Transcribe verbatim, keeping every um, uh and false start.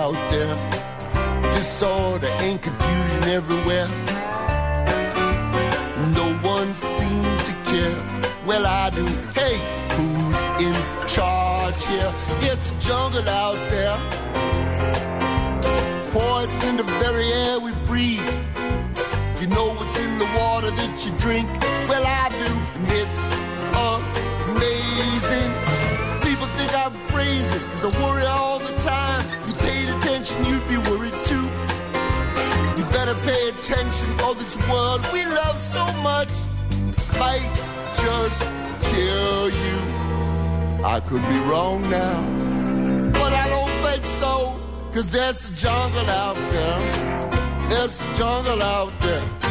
out there. Disorder and confusion everywhere. No one seems to care. Well, I do. Hey, who's in charge here? It's a jungle out there. Poison in the very air we breathe. You know what's in the water that you drink? Well, I do. And it's amazing. People think I'm crazy, cause I worry all the time. If you paid attention, you'd be worried too. You better pay attention, or this world we love so much might just kill you. I could be wrong now, but I don't think so, cause there's a jungle out there. There's a jungle out there.